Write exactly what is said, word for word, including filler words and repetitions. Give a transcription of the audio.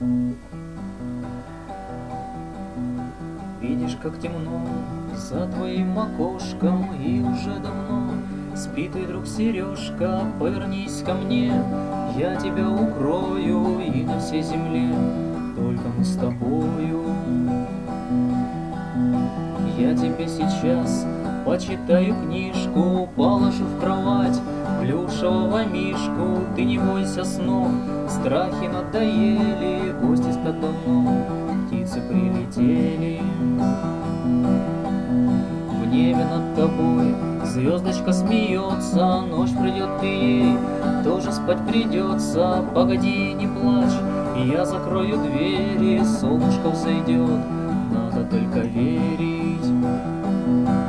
Видишь, как темно за твоим окошком, и уже давно спит твой друг Сережка. Повернись ко мне, я тебя укрою, и на всей земле только мы с тобою. Я тебе сейчас почитаю книжку, положу в кровать плюшевого мишку. Ты не бойся снов, страхи надоели, гости спят давно, птицы прилетели. В небе над тобой звездочка смеется, ночь придет и ей тоже спать придется. Погоди, не плачь, я закрою двери, солнышко взойдет, надо только верить.